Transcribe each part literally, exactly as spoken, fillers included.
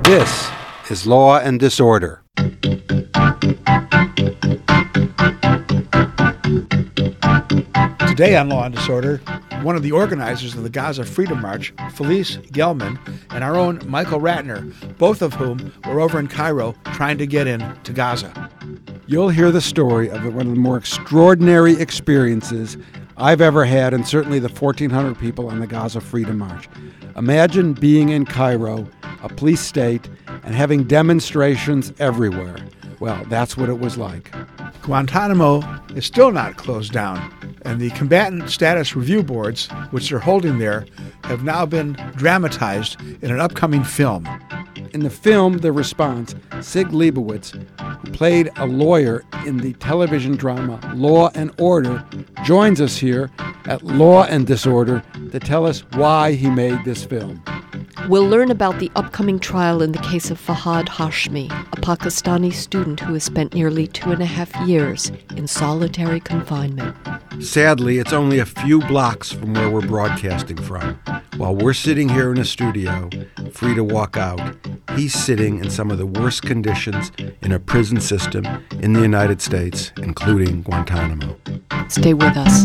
This is Law and Disorder. Today on Law and Disorder, one of the organizers of the Gaza Freedom March, Felice Gelman, and our own Michael Ratner, both of whom were over in Cairo trying to get in to Gaza. You'll hear the story of one of the more extraordinary experiences I've ever had, and certainly the fourteen hundred people on the Gaza Freedom March. Imagine being in Cairo, a police state, and having demonstrations everywhere. Well, that's what it was like. Guantanamo is still not closed down, and the combatant status review boards, which they're holding there, have now been dramatized in an upcoming film. In the film, The Response, Sig Leibowitz, who played a lawyer in the television drama Law and Order, joins us here at Law and Disorder to tell us why he made this film. We'll learn about the upcoming trial in the case of Fahad Hashmi, a Pakistani student who has spent nearly two and a half years in solitary confinement. Sadly, it's only a few blocks from where we're broadcasting from. While we're sitting here in a studio, free to walk out, he's sitting in some of the worst conditions in a prison system in the United States, including Guantanamo. Stay with us.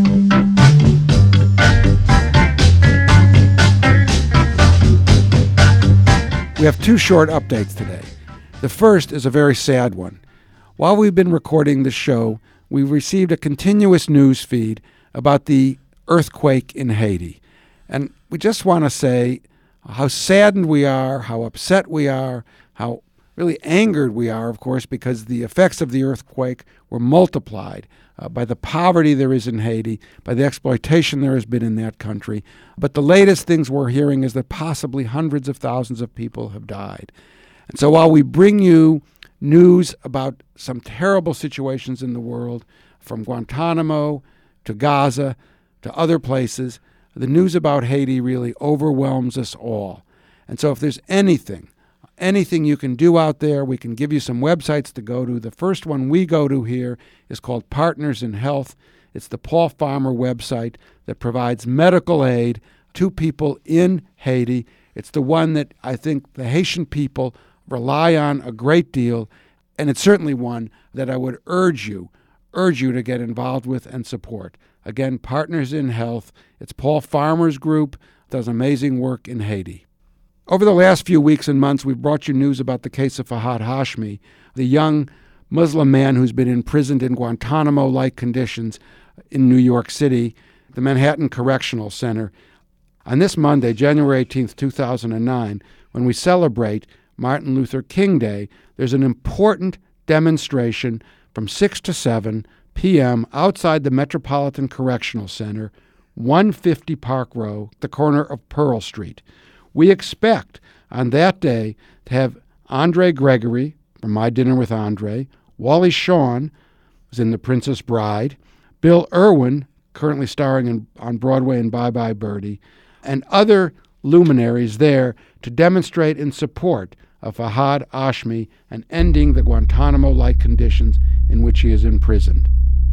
We have two short updates today. The first is a very sad one. While we've been recording this show, we've received a continuous news feed about the earthquake in Haiti. And we just want to say how saddened we are, how upset we are, how really angered we are, of course, because the effects of the earthquake were multiplied uh, by the poverty there is in Haiti, by the exploitation there has been in that country. But the latest things we're hearing is that possibly hundreds of thousands of people have died. And so while we bring you news about some terrible situations in the world, from Guantanamo to Gaza to other places, the news about Haiti really overwhelms us all. And so if there's anything, anything you can do out there, we can give you some websites to go to. The first one we go to here is called Partners in Health. It's the Paul Farmer website that provides medical aid to people in Haiti. It's the one that I think the Haitian people rely on a great deal, and it's certainly one that I would urge you, urge you to get involved with and support. Again, Partners in Health. It's Paul Farmer's group, does amazing work in Haiti. Over the last few weeks and months, we've brought you news about the case of Fahad Hashmi, the young Muslim man who's been imprisoned in Guantanamo-like conditions in New York City, the Manhattan Correctional Center. On this Monday, January eighteenth, two thousand nine, when we celebrate Martin Luther King Day, there's an important demonstration from six to seven p.m. outside the Metropolitan Correctional Center, one fifty Park Row, the corner of Pearl Street. We expect on that day to have Andre Gregory from My Dinner with Andre, Wally Shawn, who's in The Princess Bride, Bill Irwin, currently starring in, on Broadway in Bye Bye Birdie, and other luminaries there to demonstrate in support of Fahad Hashmi and ending the Guantanamo-like conditions in which he is imprisoned.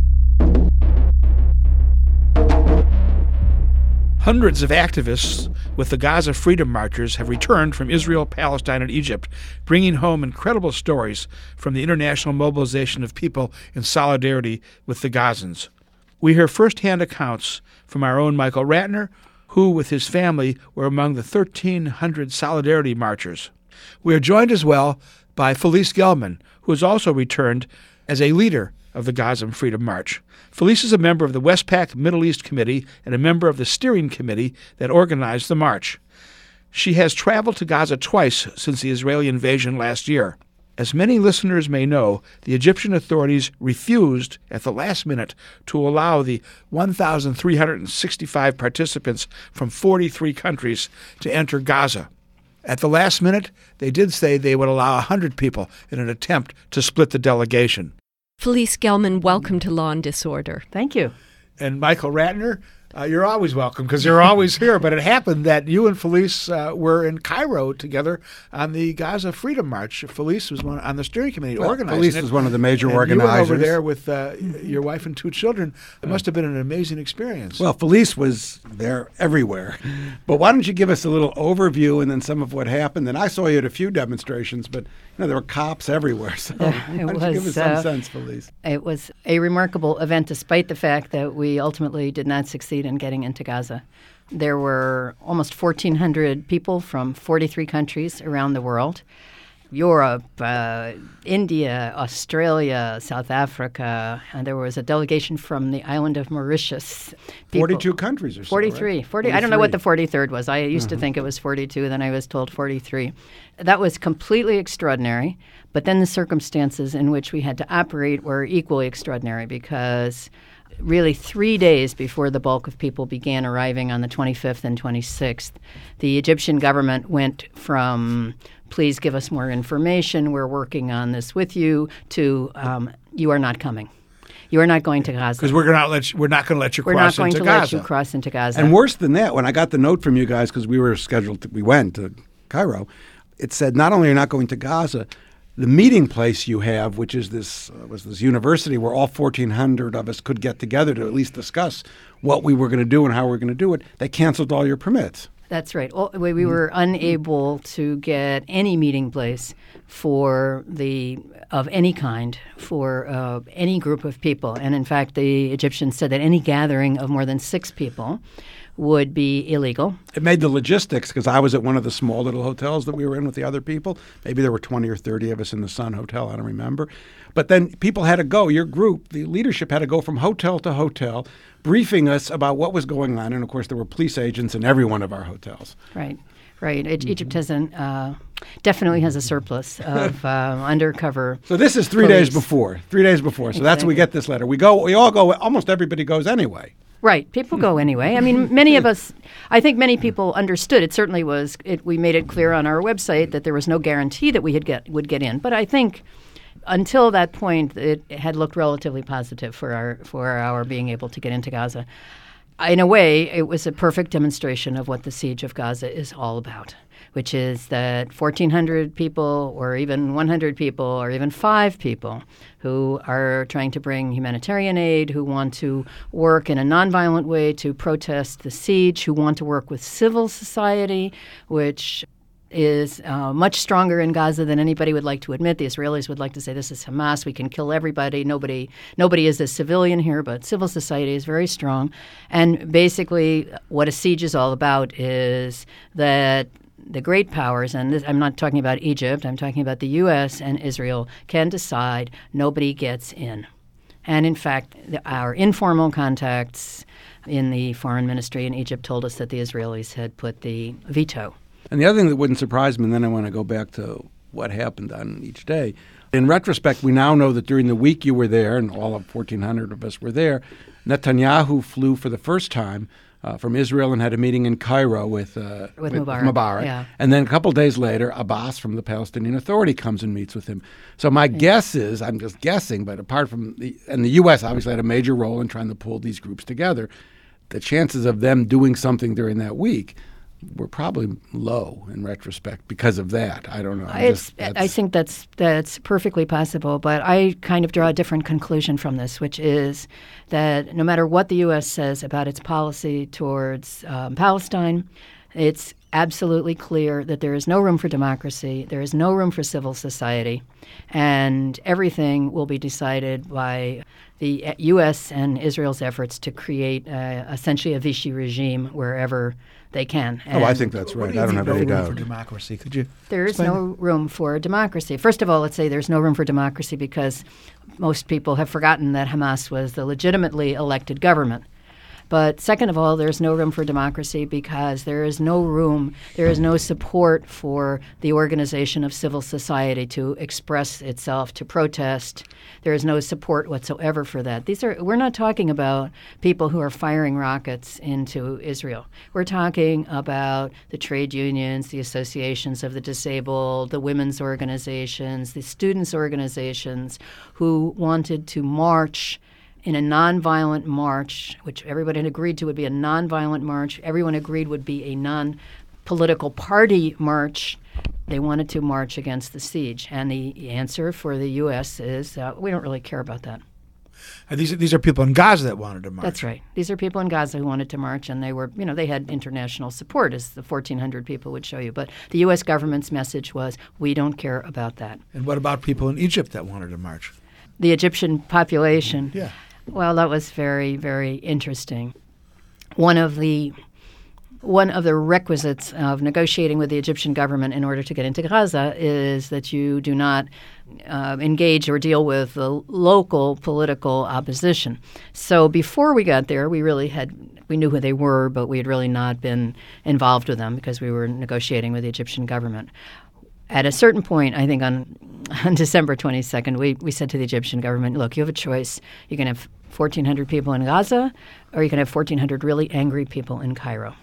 Hundreds of activists with the Gaza Freedom Marchers have returned from Israel, Palestine, and Egypt, bringing home incredible stories from the international mobilization of people in solidarity with the Gazans. We hear first-hand accounts from our own Michael Ratner, who, with his family, were among the thirteen hundred solidarity marchers. We are joined as well by Felice Gelman, who has also returned as a leader of the Gaza Freedom March. Felice is a member of the Westpac Middle East Committee and a member of the steering committee that organized the march. She has traveled to Gaza twice since the Israeli invasion last year. As many listeners may know, the Egyptian authorities refused at the last minute to allow the one thousand three hundred sixty-five participants from forty-three countries to enter Gaza. At the last minute, they did say they would allow one hundred people in an attempt to split the delegation. Felice Gelman, welcome to Law and Disorder. Thank you. And Michael Ratner, Uh, you're always welcome because you're always here. But it happened that you and Felice uh, were in Cairo together on the Gaza Freedom March. Felice was one on the steering committee well, organizing Felice it. was one of the major and organizers. You were over there with uh, your wife and two children. It must have been an amazing experience. Well, Felice was there everywhere. But why don't you give us a little overview and then some of what happened? And I saw you at a few demonstrations, but you know there were cops everywhere. So Uh, why it don't was, you give us some uh, sense, Felice? It was a remarkable event, despite the fact that we ultimately did not succeed in getting into Gaza. There were almost fourteen hundred people from forty-three countries around the world. Europe, uh, India, Australia, South Africa, and there was a delegation from the island of Mauritius. People, forty-two countries or so, forty-three. right? forty, I don't know what the forty-three. forty-third was. I used Uh-huh. to think it was forty-two, then I was told forty-three. That was completely extraordinary, but then the circumstances in which we had to operate were equally extraordinary because really three days before the bulk of people began arriving on the twenty-fifth and twenty-sixth, the Egyptian government went from please give us more information, we're working on this with you, to um, you are not coming. You are not going to Gaza. Because we're going to let you, we're not going to let you We're cross not going into to Gaza. let you cross into Gaza. And worse than that, when I got the note from you guys, because we were scheduled, to, we went to Cairo, it said not only are you not going to Gaza, the meeting place you have, which is this uh, was this university where all fourteen hundred of us could get together to at least discuss what we were going to do and how we were going to do it, they canceled all your permits. That's right. Well, we, we were unable to get any meeting place for the of any kind for uh, any group of people. And in fact, the Egyptians said that any gathering of more than six people would be illegal. It made the logistics, because I was at one of the small little hotels that we were in with the other people. Maybe there were twenty or thirty of us in the Sun Hotel. I don't remember. But then people had to go. Your group, the leadership, had to go from hotel to hotel, briefing us about what was going on. And, of course, there were police agents in every one of our hotels. Right, right. E- Egypt has an, uh, definitely has a surplus of uh, undercover So this is three police. days before. Three days before. So that's when we Exactly. get this letter. We go. We all go. Almost everybody goes anyway. Right. People go anyway. I mean, many of us, I think many people understood. It certainly was, it, we made it clear on our website that there was no guarantee that we had get, would get in. But I think until that point, it had looked relatively positive for our, for our being able to get into Gaza. In a way, it was a perfect demonstration of what the siege of Gaza is all about, which is that fourteen hundred people or even one hundred people or even five people who are trying to bring humanitarian aid, who want to work in a nonviolent way to protest the siege, who want to work with civil society, which is uh, much stronger in Gaza than anybody would like to admit. The Israelis would like to say this is Hamas. We can kill everybody. Nobody, nobody is a civilian here, but civil society is very strong. And basically, what a siege is all about is that the great powers, and this, I'm not talking about Egypt, I'm talking about the U S and Israel, can decide nobody gets in. And in fact, the, our informal contacts in the foreign ministry in Egypt told us that the Israelis had put the veto. And the other thing that wouldn't surprise me, and then I want to go back to what happened on each day. In retrospect, we now know that during the week you were there, and all of fourteen hundred of us were there, Netanyahu flew for the first time uh, from Israel and had a meeting in Cairo with, uh, With with Mubarak, Mubarak. yeah. And then a couple days later, Abbas from the Palestinian Authority comes and meets with him. So my guess is, I'm just guessing, but apart from the, and the U S obviously had a major role in trying to pull these groups together, the chances of them doing something during that week were probably low in retrospect because of that. I don't know. I'm It's, just, I think that's that's perfectly possible, but I kind of draw a different conclusion from this, which is that no matter what the U S says about its policy towards um, Palestine, it's absolutely clear that there is no room for democracy, there is no room for civil society, and everything will be decided by the U S and Israel's efforts to create uh, essentially a Vichy regime wherever they can. Oh, I And think that's What right. do you I don't mean have no any room doubt. for democracy? Could you There is explain no room for democracy. First of all, let's say there's no room for democracy because most people have forgotten that Hamas was the legitimately elected government. But second of all, there's no room for democracy because there is no room, there is no support for the organization of civil society to express itself, to protest. There is no support whatsoever for that. These are we're not talking about people who are firing rockets into Israel. We're talking about the trade unions, the associations of the disabled, the women's organizations, the students' organizations who wanted to march in a nonviolent march, which everybody had agreed to would be a nonviolent march. Everyone agreed would be a non-political party march. They wanted to march against the siege. And the answer for the U S is uh, we don't really care about that. And these, these are people in Gaza that wanted to march. That's right. These are people in Gaza who wanted to march, and they were, you know, they had international support, as the fourteen hundred people would show you. But the U S government's message was, we don't care about that. And what about people in Egypt that wanted to march? The Egyptian population. Yeah. Well, that was very, very interesting. One of the one of the requisites of negotiating with the Egyptian government in order to get into Gaza is that you do not uh, engage or deal with the local political opposition. So before we got there, we really had we knew who they were, but we had really not been involved with them because we were negotiating with the Egyptian government. At a certain point, I think on, on December twenty-second, we, we said to the Egyptian government, look, you have a choice. You can have fourteen hundred people in Gaza, or you can have fourteen hundred really angry people in Cairo.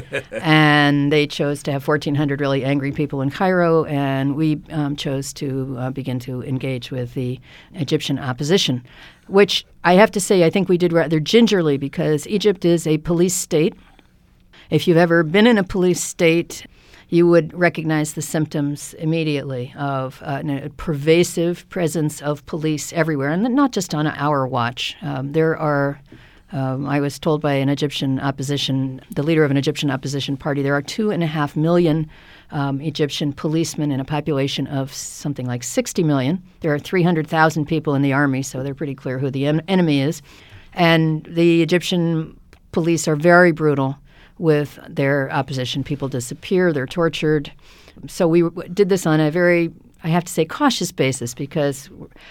And they chose to have fourteen hundred really angry people in Cairo, and we um, chose to uh, begin to engage with the Egyptian opposition, which I have to say I think we did rather gingerly because Egypt is a police state. If you've ever been in a police state, you would recognize the symptoms immediately of uh, a pervasive presence of police everywhere, and not just on our watch. Um, there are, um, I was told by an Egyptian opposition, the leader of an Egyptian opposition party, there are two and a half million um, Egyptian policemen in a population of something like sixty million. There are three hundred thousand people in the army, so they're pretty clear who the en- enemy is. And the Egyptian police are very brutal with their opposition. People disappear, they're tortured. So we w- did this on a very, I have to say, cautious basis because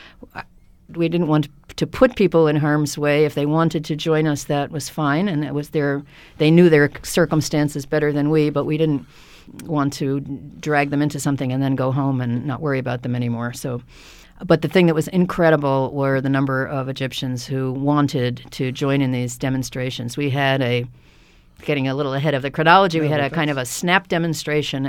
we didn't want to put people in harm's way. If they wanted to join us, that was fine, and it was their, they knew their circumstances better than we, but we didn't want to drag them into something and then go home and not worry about them anymore. So, but the thing that was incredible were the number of Egyptians who wanted to join in these demonstrations. We had a Getting a little ahead of the chronology, we had a kind of a snap demonstration,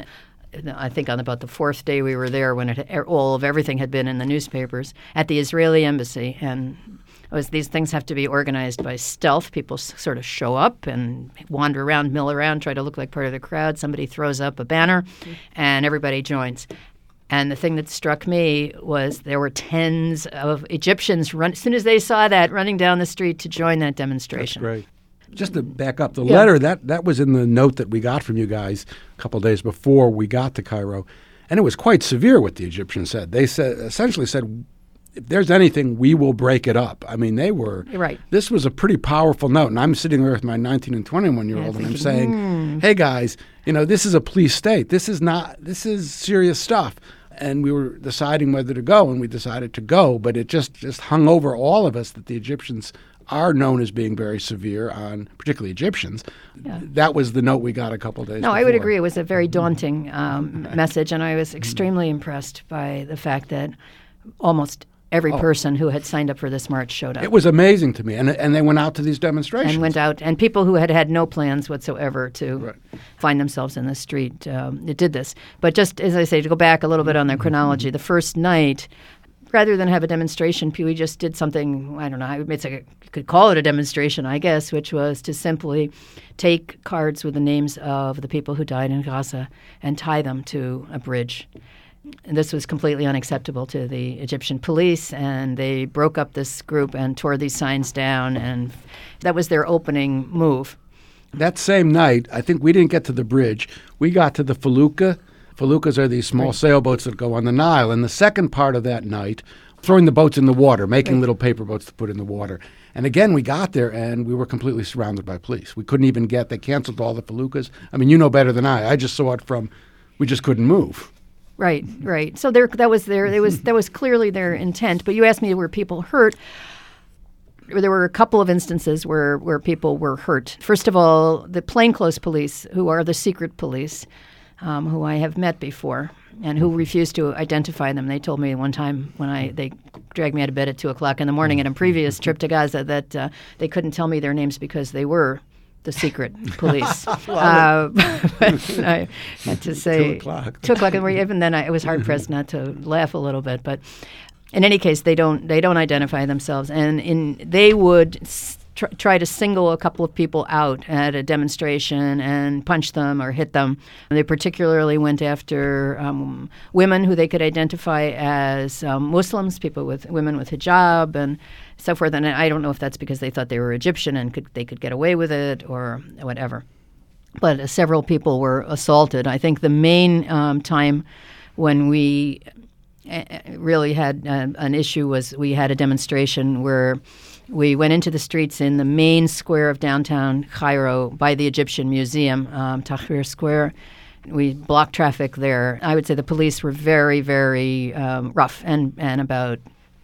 I think on about the fourth day we were there when it, all of everything had been in the newspapers, at the Israeli embassy. And it was, these things have to be organized by stealth. People s- sort of show up and wander around, mill around, try to look like part of the crowd. Somebody throws up a banner, and everybody joins. And the thing that struck me was there were tens of Egyptians, run, as soon as they saw that, running down the street to join that demonstration. That's great. Just to back up, the Yeah. letter, that, that was in the note that we got from you guys a couple of days before we got to Cairo. And it was quite severe what the Egyptians said. They said essentially said, if there's anything, we will break it up. I mean, they were You're right. This was a pretty powerful note. And I'm sitting there with my nineteen and twenty-one-year-old, Yeah, and I'm thinking, saying, mm. hey, guys, you know, this is a police state. This is not, this is serious stuff. And we were deciding whether to go, and we decided to go. But it just, just hung over all of us that the Egyptians are known as being very severe on particularly Egyptians. Yeah. That was the note we got a couple of days No, before. I would agree. It was a very daunting um, message, and I was extremely impressed by the fact that almost every Oh. person who had signed up for this march showed up. It was amazing to me. And and they went out to these demonstrations. and went out, and people who had had no plans whatsoever to Right. find themselves in the street, um, it did this. But just as I say, to go back a little bit on the chronology, the first night, rather than have a demonstration, we just did something, I don't know, it's like a, you could call it a demonstration, I guess, which was to simply take cards with the names of the people who died in Gaza and tie them to a bridge. And this was completely unacceptable to the Egyptian police, and they broke up this group and tore these signs down, and that was their opening move. That same night, I think we didn't get to the bridge. We got to the felucca. Feluccas are these small Right. sailboats that go on the Nile. And the second part of that night, throwing the boats in the water, making Right. little paper boats to put in the water. And again, we got there, and we were completely surrounded by police. We couldn't even get, they canceled all the feluccas. I mean, you know better than I. I just saw it from, we just couldn't move. Right, right. So there, that was their, there was that was clearly their intent. But you asked me, were people hurt? There were a couple of instances where, where people were hurt. First of all, the plainclothes police, who are the secret police, um, who I have met before, and who refused to identify them. They told me one time when I they dragged me out of bed at two o'clock in the morning at a previous trip to Gaza that uh, they couldn't tell me their names because they were the secret police. uh, but I had to say Two o'clock. Two o'clock, and even then, I, I was hard pressed not to laugh a little bit. But in any case, they don't they don't identify themselves, and in they would s- tr- try to single a couple of people out at a demonstration and punch them or hit them. And they particularly went after um, women who they could identify as um, Muslims, people with women with hijab and so forth. And I don't know if that's because they thought they were Egyptian and could they could get away with it or whatever. But uh, several people were assaulted. I think the main um, time when we uh, really had uh, an issue was we had a demonstration where we went into the streets in the main square of downtown Cairo by the Egyptian Museum, um, Tahrir Square. We blocked traffic there. I would say the police were very, very um, rough, and, and about,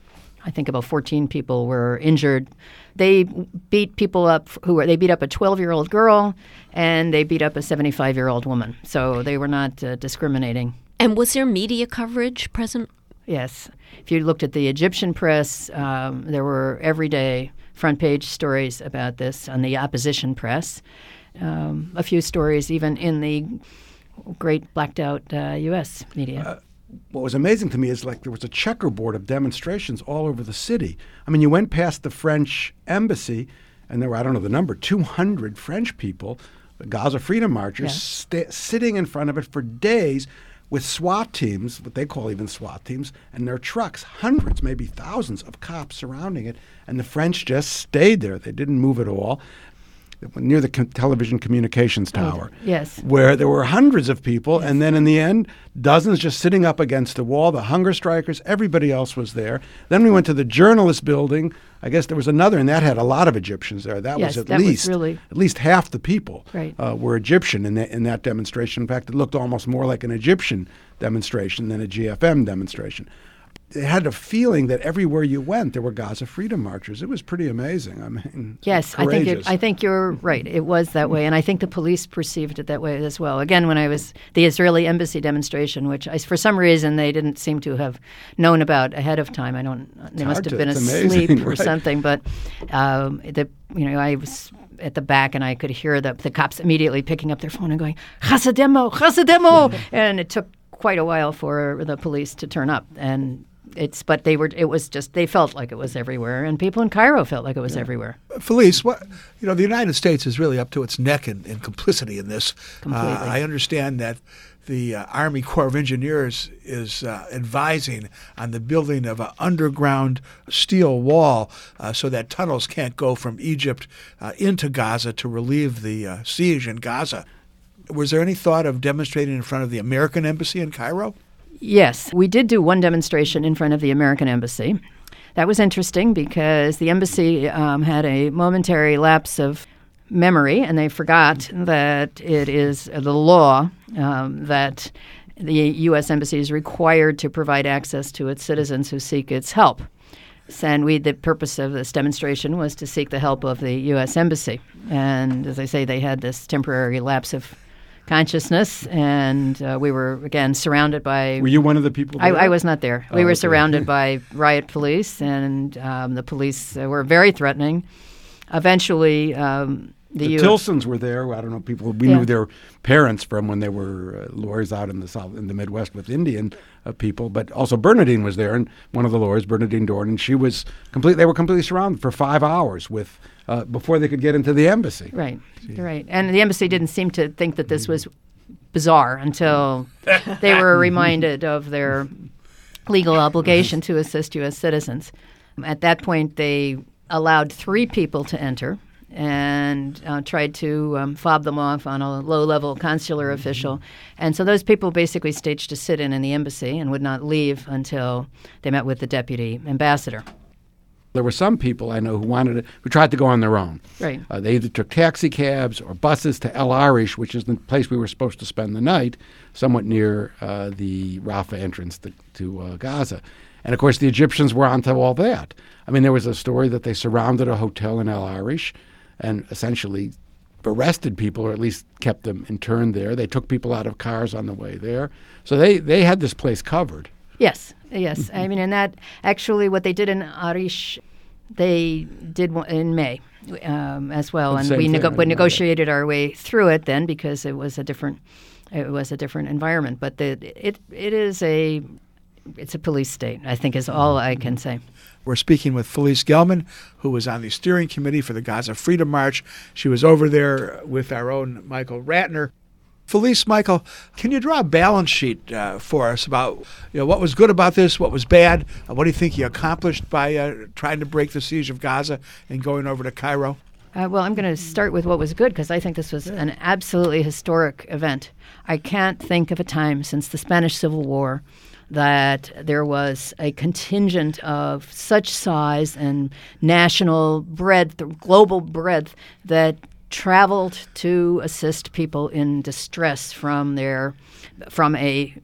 I think about fourteen people were injured. They beat people up who were, they beat up a twelve-year-old girl, and they beat up a seventy-five-year-old woman. So they were not uh, discriminating. And was there media coverage present? Yes. If you looked at the Egyptian press, um, there were everyday front-page stories about this on the opposition press. Um, a few stories even in the great blacked-out uh, U S media. Uh, what was amazing to me is like there was a checkerboard of demonstrations all over the city. I mean, you went past the French embassy, and there were, I don't know the number, two hundred French people, Gaza Freedom Marchers, Yeah. sta- sitting in front of it for days with SWAT teams, what they call even SWAT teams, and their trucks, hundreds, maybe thousands of cops surrounding it, and the French just stayed there. They didn't move at all. Near the co- television communications tower, Oh, yes. where there were hundreds of people, yes. And then in the end, dozens just sitting up against the wall, the hunger strikers, everybody else was there. Then we went to the journalist building. I guess there was another, and that had a lot of Egyptians there. That yes, was at that least was really at least half the people right. uh, were Egyptian in, the, in that demonstration. In fact, it looked almost more like an Egyptian demonstration than a G F M demonstration. It had a feeling that everywhere you went, there were Gaza Freedom Marchers. It was pretty amazing. I mean, yes, I think it, I think you're right. It was that way, and I think the police perceived it that way as well. Again, when I was the Israeli embassy demonstration, which I, for some reason they didn't seem to have known about ahead of time. I don't. They it's must have to, been asleep amazing, or right? something. But um, the you know I was at the back, and I could hear the the cops immediately picking up their phone and going Hasademo, Hasademo, and it took quite a while for the police to turn up and. It's, but they were. It was just. They felt like it was everywhere, and people in Cairo felt like it was yeah. everywhere. Felice, what you know, the United States is really up to its neck in, in complicity in this. Completely. Uh, I understand that the uh, Army Corps of Engineers is uh, advising on the building of an underground steel wall uh, so that tunnels can't go from Egypt uh, into Gaza to relieve the uh, siege in Gaza. Was there any thought of demonstrating in front of the American embassy in Cairo? Yes, we did do one demonstration in front of the American embassy. That was interesting because the embassy um, had a momentary lapse of memory, and they forgot that it is the law um, that the U S embassy is required to provide access to its citizens who seek its help. And we, the purpose of this demonstration was to seek the help of the U S embassy. And as I say, they had this temporary lapse of consciousness, and uh, we were, again, surrounded by... Were you one of the people I, there? I was not there. We oh, were okay. surrounded by riot police, and um, the police uh, were very threatening. Eventually, um, the... The U- Tilsons were there. I don't know, people... We Yeah. knew their parents from when they were uh, lawyers out in the South, in the Midwest with Indian uh, people, but also Bernadine was there, and one of the lawyers, Bernadine Dorn, and she was complete. They were completely surrounded for five hours with... Uh, before they could get into the embassy. Right, right. And the embassy didn't seem to think that this was bizarre until they were reminded of their legal obligation to assist U S citizens. At that point, they allowed three people to enter and uh, tried to um, fob them off on a low-level consular official. And so those people basically staged a sit-in in the embassy and would not leave until they met with the deputy ambassador. There were some people I know who wanted to, who tried to go on their own. Right. Uh, they either took taxi cabs or buses to El Arish, which is the place we were supposed to spend the night, somewhat near uh, the Rafah entrance to, to uh, Gaza. And, of course, the Egyptians were onto all that. I mean, there was a story that they surrounded a hotel in El Arish and essentially arrested people, or at least kept them interned there. They took people out of cars on the way there. So they, they had this place covered. Yes, yes. I mean, and that actually what they did in Arish, they did one in May um, as well, The and same we, thing, nego- I we know negotiated our way through it then because it was a different, it was a different environment. But the, it it is a it's a police state, I think is all I can say. We're speaking with Felice Gelman, who was on the steering committee for the Gaza Freedom March. She was over there with our own Michael Ratner. Felice, Michael, can you draw a balance sheet uh, for us about you know what was good about this, what was bad? Uh, what do you think you accomplished by uh, trying to break the siege of Gaza and going over to Cairo? Uh, well, I'm going to start with what was good because I think this was an absolutely historic event. I can't think of a time since the Spanish Civil War that there was a contingent of such size and national breadth, global breadth, that traveled to assist people in distress from their from a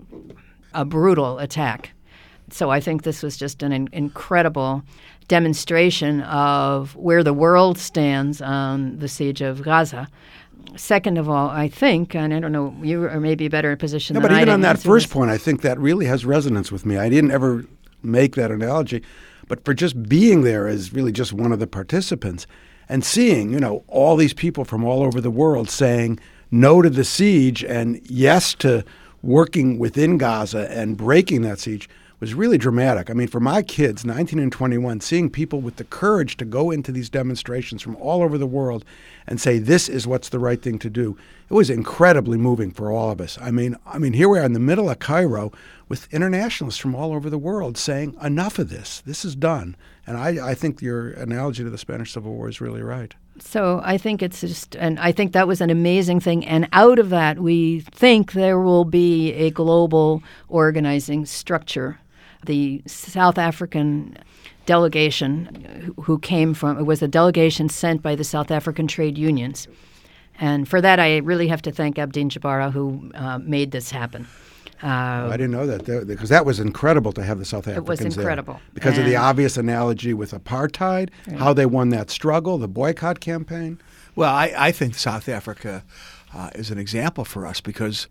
a brutal attack. So I think this was just an in- incredible demonstration of where the world stands on the siege of Gaza. Second of all, I think, and I don't know, you are maybe a better position no, than I but even did on that answer first this. point, I think that really has resonance with me. I didn't ever make that analogy, but for just being there as really just one of the participants and seeing, you know, all these people from all over the world saying no to the siege and yes to working within Gaza and breaking that siege was really dramatic. I mean, for my kids, nineteen and twenty-one, seeing people with the courage to go into these demonstrations from all over the world and say this is what's the right thing to do, it was incredibly moving for all of us. I mean, I mean, here we are in the middle of Cairo with internationalists from all over the world saying enough of this. This is done. And I, I think your analogy to the Spanish Civil War is really right. So I think it's just, and I think that was an amazing thing. And out of that, we think there will be a global organizing structure. The South African delegation who came from, it was a delegation sent by the South African trade unions. And for that, I really have to thank Abdeen Jabara, who uh, made this happen. Uh, I didn't know that, because that was incredible to have the South Africans It was incredible. there. Because and of the obvious analogy with apartheid, right. How they won that struggle, the boycott campaign. Well, I, I think South Africa uh, is an example for us because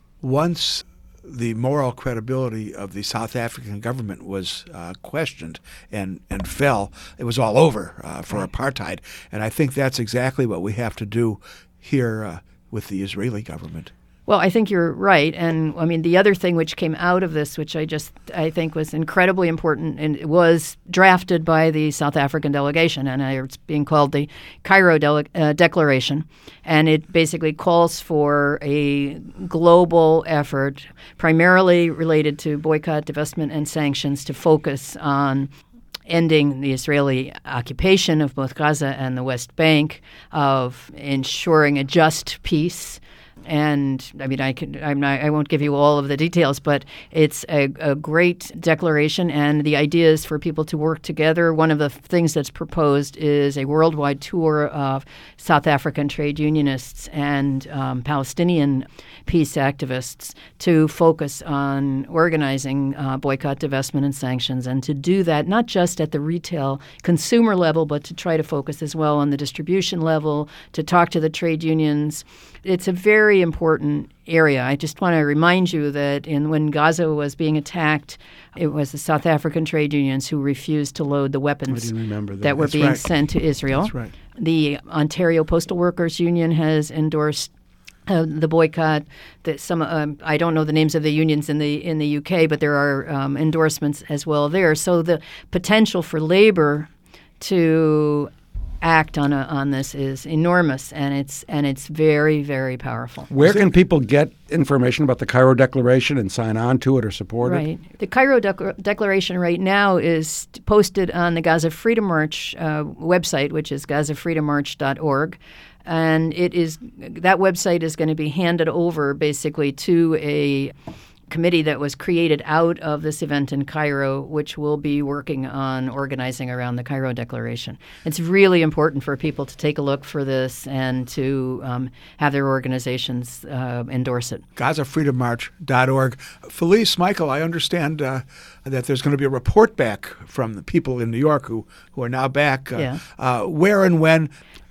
once the moral credibility of the South African government was uh, questioned and, and fell, it was all over uh, for right. apartheid. And I think that's exactly what we have to do here uh, with the Israeli government. Well, I think you're right. And I mean, the other thing which came out of this, which I just, I think was incredibly important, and it was drafted by the South African delegation, and it's being called the Cairo Dele- uh, Declaration. And it basically calls for a global effort, primarily related to boycott, divestment, and sanctions, to focus on ending the Israeli occupation of both Gaza and the West Bank, of ensuring a just peace. And I mean, I can, I'm not, I won't give you all of the details, but it's a, a great declaration, and the idea is for people to work together. One of the things that's proposed is a worldwide tour of South African trade unionists and um, Palestinian peace activists to focus on organizing uh, boycott, divestment, and sanctions, and to do that not just at the retail consumer level, but to try to focus as well on the distribution level, to talk to the trade unions. It's a very important area. I just want to remind you that in when Gaza was being attacked, it was the South African trade unions who refused to load the weapons that. that were That's being right. sent to Israel. That's right. The Ontario Postal Workers Union has endorsed Uh, the boycott. That some um, I don't know the names of the unions in the in the U K, but there are um, endorsements as well there. So the potential for labor to act on a, on this is enormous, and it's and it's very, very powerful. Where can people get information about the Cairo Declaration and sign on to it or support Right. it? The Cairo Dec- Declaration right now is posted on the Gaza Freedom March uh, website, which is gaza freedom march dot org. And it is that website is going to be handed over basically to a committee that was created out of this event in Cairo, which will be working on organizing around the Cairo Declaration. It's really important for people to take a look for this and to um, have their organizations uh, endorse it. gaza freedom march dot org. Felice, Michael, I understand uh, that there's going to be a report back from the people in New York who, who are now back. Uh, Yeah. uh, where and when?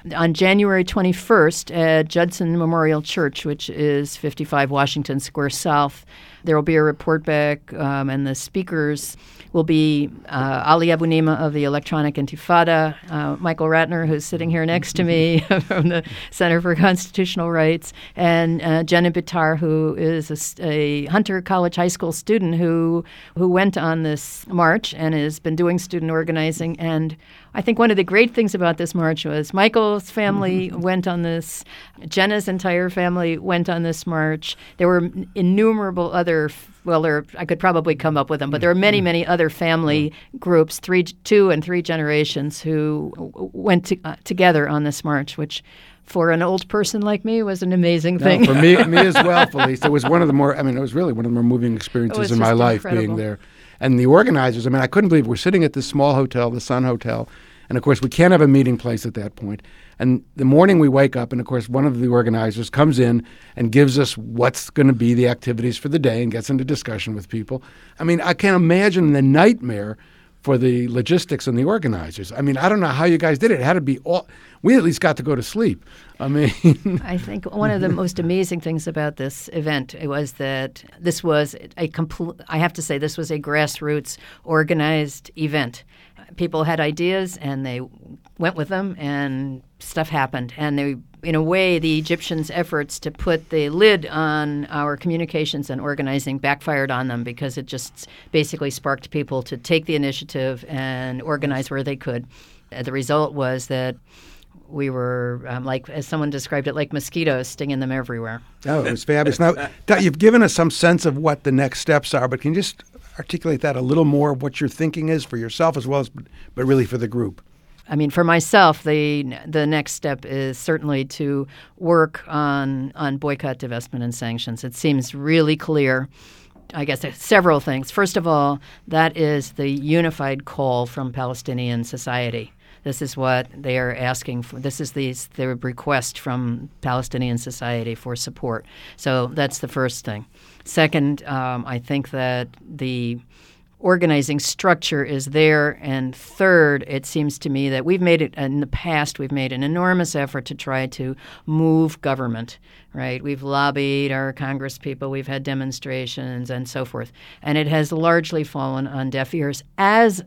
On January twenty-first at Judson Memorial Church, which is fifty-five Washington Square South, there will be a report back, um, and the speakers will be uh, Ali Abunimah of the Electronic Intifada, uh, Michael Ratner, who's sitting here next to me from the Center for Constitutional Rights, and uh, Jenna Bitar, who is a, a Hunter College High School student who who went on this march and has been doing student organizing. And I think one of the great things about this march was Michael's family mm-hmm. went on this, Jenna's entire family went on this march. There were innumerable other, well, there, I could probably come up with them, but there are many, many other family groups, three, two and three generations who went to, uh, together on this march, which for an old person like me was an amazing no, thing. For me, me as well, Felice. It was one of the more, I mean, it was really one of the more moving experiences in my life incredible. being there. And the organizers, I mean, I couldn't believe we're sitting at this small hotel, the Sun Hotel, and of course we can't have a meeting place at that point. And the morning we wake up, and of course one of the organizers comes in and gives us what's going to be the activities for the day and gets into discussion with people. I mean, I can't imagine the nightmare for the logistics and the organizers. I mean, I don't know how you guys did it. It had to be all, we at least got to go to sleep. I mean. I think one of the most amazing things about this event was that this was a complete, I have to say, this was a grassroots organized event. People had ideas and they went with them and stuff happened. And they, in a way, the Egyptians' efforts to put the lid on our communications and organizing backfired on them because it just basically sparked people to take the initiative and organize where they could. Uh, the result was that we were, um, like, as someone described it, like mosquitoes stinging them everywhere. Oh, it was fabulous. Now, you've given us some sense of what the next steps are, but can you just articulate that a little more, what your thinking is for yourself as well as, but really for the group? I mean, for myself, the the next step is certainly to work on on boycott, divestment, and sanctions. It seems really clear. I guess several things. First of all, that is the unified call from Palestinian society. This is what they are asking for. This is the, their request from Palestinian society for support. So that's the first thing. Second, um, I think that the organizing structure is there. And third, it seems to me that we've made it in the past, we've made an enormous effort to try to move government, right? We've lobbied our Congress people, we've had demonstrations and so forth. And it has largely fallen on deaf ears. As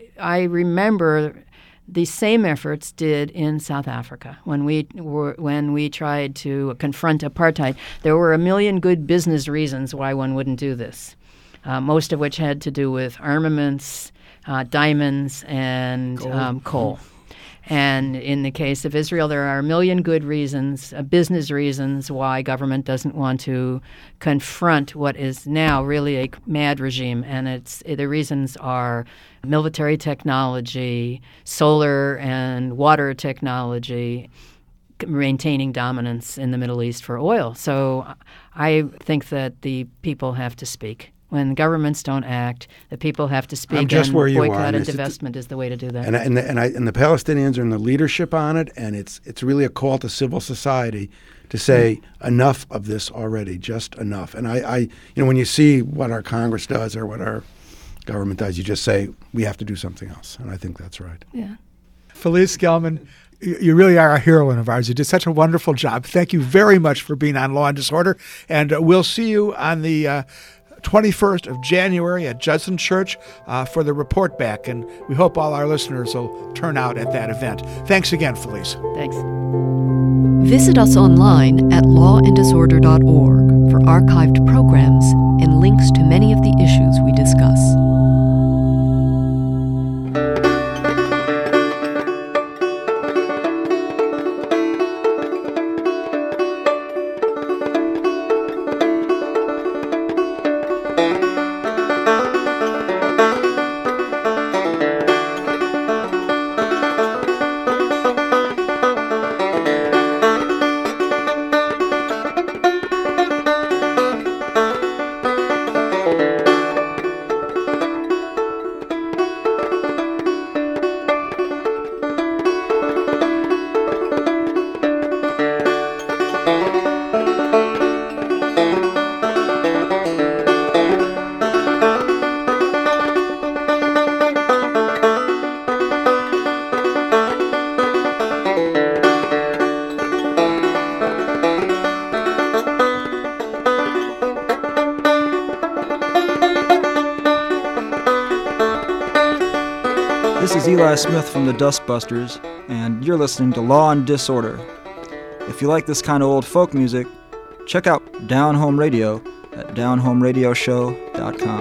I remember, the same efforts did in South Africa when we were, when we tried to confront apartheid. There were a million good business reasons why one wouldn't do this, uh, most of which had to do with armaments, uh, diamonds, and coal. Um, coal. And in the case of Israel, there are a million good reasons, uh, business reasons, why government doesn't want to confront what is now really a mad regime. And it's the reasons are military technology, solar and water technology, maintaining dominance in the Middle East for oil. So I think that the people have to speak. When governments don't act, the people have to speak. I'm just and where you boycott are. and divestment is the way to do that. And and the, and, I, and the Palestinians are in the leadership on it, and it's it's really a call to civil society to say mm. enough of this already, just enough. And I, I, you know, when you see what our Congress does or what our government does, you just say we have to do something else. And I think that's right. Yeah. Felice Gelman, you really are a heroine of ours. You did such a wonderful job. Thank you very much for being on Law and Disorder. And uh, we'll see you on the Uh, twenty-first of January at Judson Church uh, for the report back, and we hope all our listeners will turn out at that event. Thanks again, Felice. Thanks. Visit us online at law and disorder dot org for archived programs and links to many of the issues we discuss. This is Eli Smith from the Dustbusters, and you're listening to Law and Disorder. If you like this kind of old folk music, check out Down Home Radio at down home radio show dot com.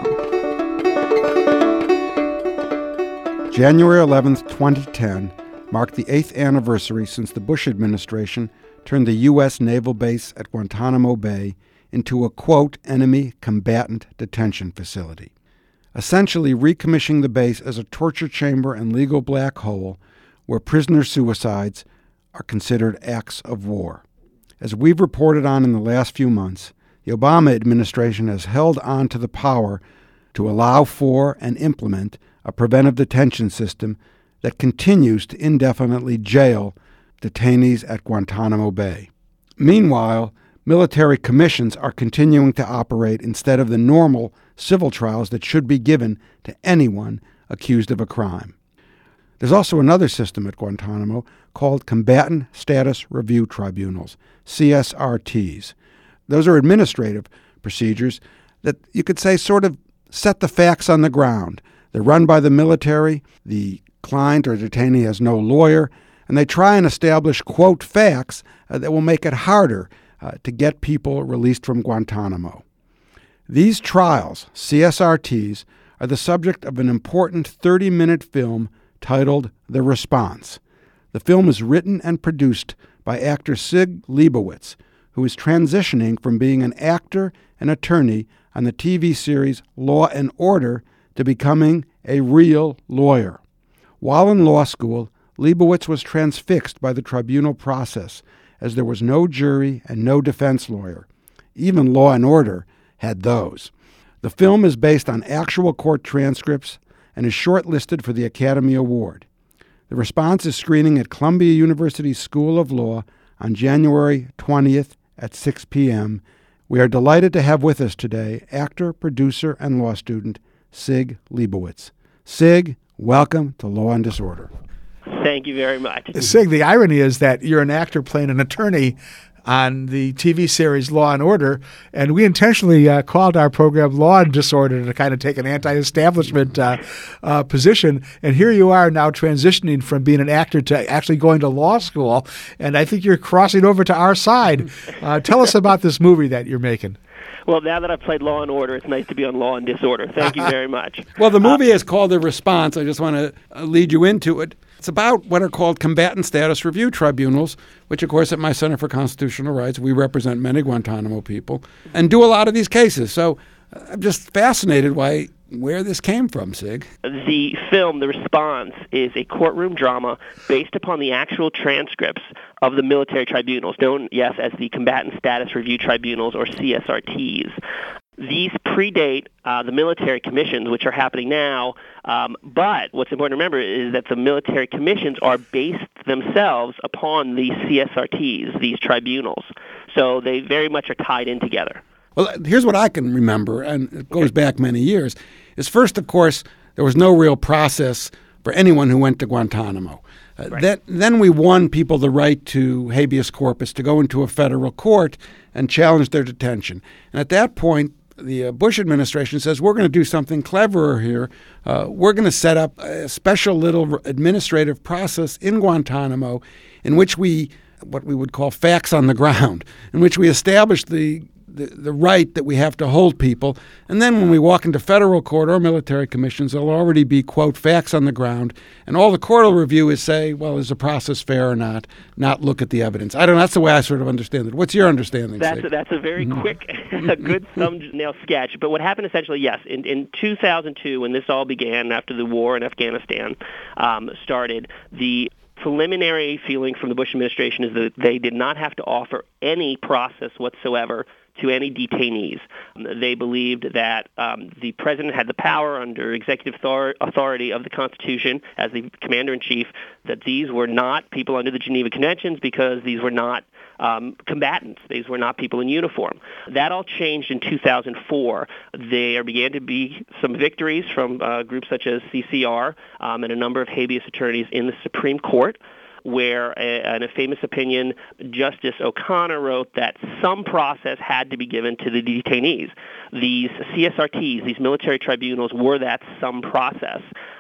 January eleventh, twenty ten, marked the eighth anniversary since the Bush administration turned the U S naval base at Guantanamo Bay into a, quote, enemy combatant detention facility, essentially recommissioning the base as a torture chamber and legal black hole where prisoner suicides are considered acts of war. As we've reported on in the last few months, the Obama administration has held on to the power to allow for and implement a preventive detention system that continues to indefinitely jail detainees at Guantanamo Bay. Meanwhile, military commissions are continuing to operate instead of the normal civil trials that should be given to anyone accused of a crime. There's also another system at Guantanamo called Combatant Status Review Tribunals, C S R Ts. Those are administrative procedures that you could say sort of set the facts on the ground. They're run by the military, the client or detainee has no lawyer, and they try and establish, quote, facts uh, that will make it harder uh, to get people released from Guantanamo. These trials, C S R Ts, are the subject of an important thirty-minute film titled The Response. The film is written and produced by actor Sig Leibowitz, who is transitioning from being an actor and attorney on the T V series Law and Order to becoming a real lawyer. While in law school, Leibowitz was transfixed by the tribunal process, as there was no jury and no defense lawyer. Even Law and Order had those. The film is based on actual court transcripts and is shortlisted for the Academy Award. The Response is screening at Columbia University School of Law on January twentieth at six p.m. We are delighted to have with us today actor, producer, and law student Sig Leibowitz. Sig, welcome to Law and Disorder. Thank you very much. Sig, the irony is that you're an actor playing an attorney on the T V series Law and Order, and we intentionally uh, called our program Law and Disorder to kind of take an anti-establishment uh, uh, position. And here you are now transitioning from being an actor to actually going to law school, and I think you're crossing over to our side. Uh, tell us about this movie that you're making. Well, now that I've played Law and Order, it's nice to be on Law and Disorder. Thank you very much. Well, the movie uh, is called The Response. I just want to lead you into it. It's about what are called Combatant Status Review Tribunals, which, of course, at my Center for Constitutional Rights, we represent many Guantanamo people and do a lot of these cases. So uh, I'm just fascinated by where this came from, Sig. The film, The Response, is a courtroom drama based upon the actual transcripts of the military tribunals, known, yes, as the Combatant Status Review Tribunals, or C S R Ts. These predate uh, the military commissions, which are happening now, um, but what's important to remember is that the military commissions are based themselves upon the C S R Ts, these tribunals. So they very much are tied in together. Well, here's what I can remember, and it goes back many years, is first, of course, there was no real process for anyone who went to Guantanamo. Uh, Right. that, then we won people the right to habeas corpus, to go into a federal court and challenge their detention. And at that point, the uh, Bush administration says, we're going to do something cleverer here. Uh, we're going to set up a special little administrative process in Guantanamo in which we, what we would call facts on the ground, in which we establish the The, the right that we have to hold people. And then when we walk into federal court or military commissions, there'll already be, quote, facts on the ground. And all the court will review is say, well, is the process fair or not, not look at the evidence. I don't know. That's the way I sort of understand it. What's your understanding, That's Sig? a, that's a very quick, a good thumbnail sketch. But what happened essentially, yes, in, in two thousand two, when this all began after the war in Afghanistan um, started, the preliminary feeling from the Bush administration is that they did not have to offer any process whatsoever to any detainees. They believed that um, the president had the power under executive author- authority of the Constitution as the commander-in-chief, that these were not people under the Geneva Conventions because these were not um, combatants. These were not people in uniform. That all changed in two thousand four. There began to be some victories from uh, groups such as C C R um, and a number of habeas attorneys in the Supreme Court, where, a, in a famous opinion, Justice O'Connor wrote that some process had to be given to the detainees. These C S R Ts, these military tribunals, were that some process.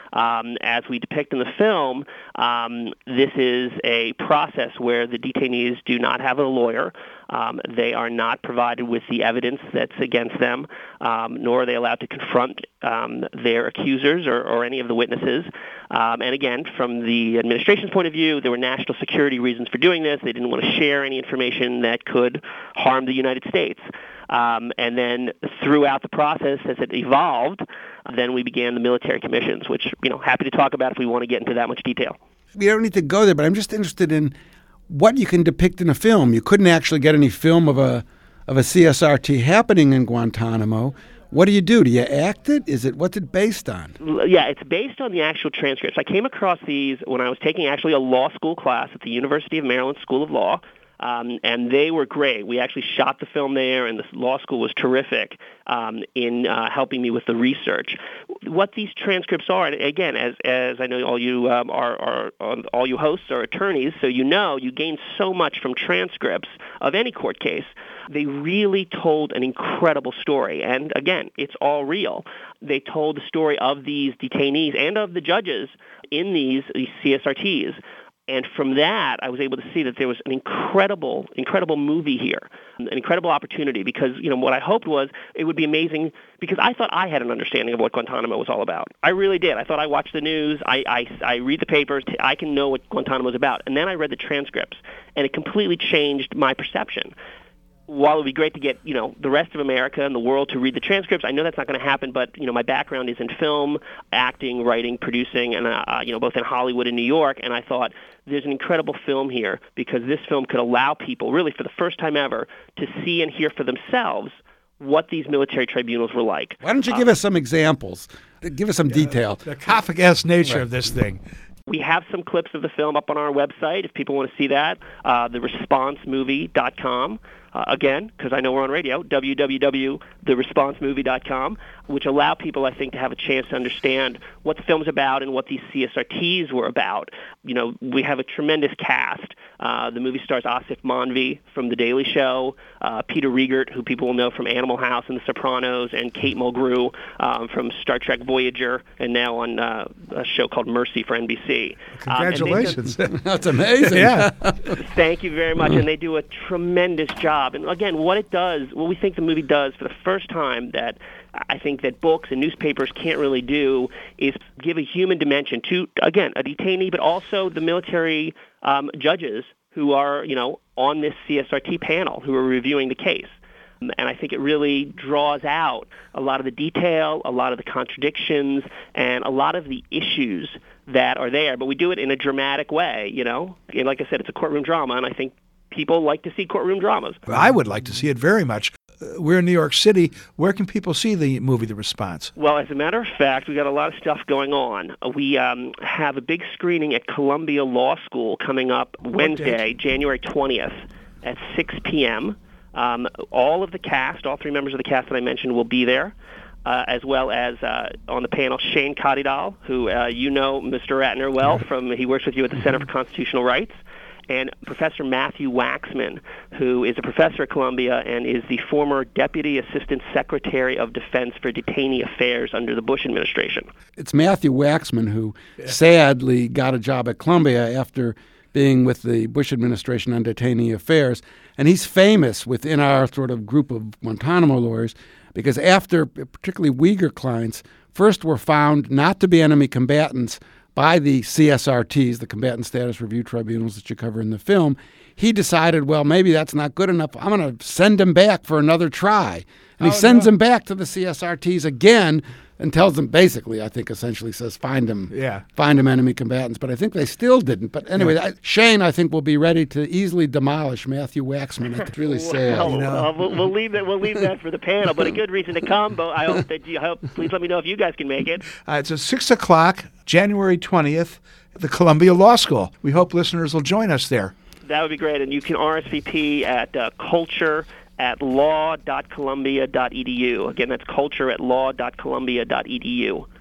Um, as we depict in the film, um, this is a process where the detainees do not have a lawyer. Um, they are not provided with the evidence that's against them, um, nor are they allowed to confront um, their accusers or, or any of the witnesses. Um, and again, from the administration's point of view, there were national security reasons for doing this. They didn't want to share any information that could harm the United States. Um, and then throughout the process, as it evolved, then we began the military commissions, which, you know, happy to talk about if we want to get into that much detail. We don't need to go there, but I'm just interested in what you can depict in a film. You couldn't actually get any film of a of a C S R T happening in Guantanamo. What do you do? Do you act it? Is it what's it based on? Yeah, it's based on the actual transcripts. I came across these when I was taking actually a law school class at the University of Maryland School of Law. Um, and they were great. We actually shot the film there, and the law school was terrific um, in uh, helping me with the research. What these transcripts are, and again, as as I know all you um, are, are, are all you hosts are attorneys, so you know you gain so much from transcripts of any court case. They really told an incredible story, and again, it's all real. They told the story of these detainees and of the judges in these, these C S R Ts. And from that, I was able to see that there was an incredible, incredible movie here, an incredible opportunity because, you know, what I hoped was it would be amazing because I thought I had an understanding of what Guantanamo was all about. I really did. I thought I watched the news. I, I, I read the papers. I can know what Guantanamo is about. And then I read the transcripts, and it completely changed my perception. While it would be great to get, you know, the rest of America and the world to read the transcripts, I know that's not going to happen, but, you know, my background is in film, acting, writing, producing, and, uh, you know, both in Hollywood and New York, and I thought there's an incredible film here because this film could allow people, really for the first time ever, to see and hear for themselves what these military tribunals were like. Why don't you give uh, us some examples? Give us some detail. The Kafkaesque nature right. of this thing. We have some clips of the film up on our website if people want to see that, uh, the response movie dot com. Uh, again, because I know we're on radio, w w w dot the response movie dot com, which allow people, I think, to have a chance to understand what the film's about and what these C S R Ts were about. You know, we have a tremendous cast. Uh, the movie stars Asif Manvi from The Daily Show, uh, Peter Riegert, who people will know from Animal House and The Sopranos, and Kate Mulgrew um, from Star Trek Voyager, and now on uh, a show called Mercy for N B C. Congratulations. Um, That's amazing. Yeah. Thank you very much, and they do a tremendous job. And again, what it does, what we think the movie does for the first time that I think that books and newspapers can't really do is give a human dimension to, again, a detainee, but also the military um, judges who are, you know, on this C S R T panel who are reviewing the case. And I think it really draws out a lot of the detail, a lot of the contradictions, and a lot of the issues that are there. But we do it in a dramatic way, you know. And like I said, it's a courtroom drama, and I think people like to see courtroom dramas. I would like to see it very much. Uh, we're in New York City. Where can people see the movie The Response? Well, as a matter of fact, we've got a lot of stuff going on. We um, have a big screening at Columbia Law School coming up Wednesday, January twentieth at six p.m. Um, all of the cast, all three members of the cast that I mentioned will be there, uh, as well as uh, on the panel Shane Cotidal, who uh, you know Mister Ratner well from, he works with you at the Center for Constitutional Rights, and Professor Matthew Waxman, who is a professor at Columbia and is the former Deputy Assistant Secretary of Defense for Detainee Affairs under the Bush administration. It's Matthew Waxman who sadly got a job at Columbia after being with the Bush administration on detainee affairs. And he's famous within our sort of group of Guantanamo lawyers because after particularly Uyghur clients first were found not to be enemy combatants by the C S R Ts, the Combatant Status Review Tribunals that you cover in the film, he decided, well, maybe that's not good enough. I'm going to send them back for another try. And he oh, sends no. them back to the C S R Ts again and tells them basically, I think essentially says, find them, yeah. find them enemy combatants. But I think they still didn't. But anyway, yeah. that, Shane, I think, will be ready to easily demolish Matthew Waxman. It's really sad. Well, you know? uh, we'll, we'll leave that. We'll leave that for the panel. But a good reason to come. But I hope that you hope. Please let me know if you guys can make it. Uh, it's at six o'clock, January twentieth, at the Columbia Law School. We hope listeners will join us there. That would be great. And you can R S V P at uh, culture at law dot columbia dot e d u. Again, that's culture at law dot columbia dot e d u.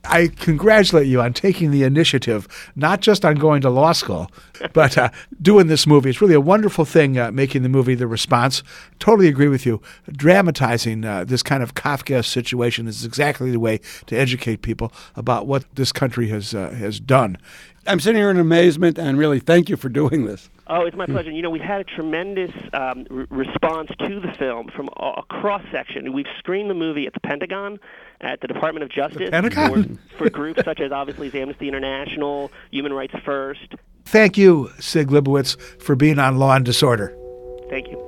I congratulate you on taking the initiative, not just on going to law school, but uh, doing this movie. It's really a wonderful thing, uh, making the movie The Response. Totally agree with you. Dramatizing uh, this kind of Kafka situation is exactly the way to educate people about what this country has uh, has done. I'm sitting here in amazement, and really thank you for doing this. Oh, it's my pleasure. You know, we've had a tremendous um, r- response to the film from a, a cross-section. We've screened the movie at the Pentagon, at the Department of Justice, Pentagon? For, for groups such as, obviously, Amnesty International, Human Rights First. Thank you, Sig Libowitz, for being on Law and Disorder. Thank you.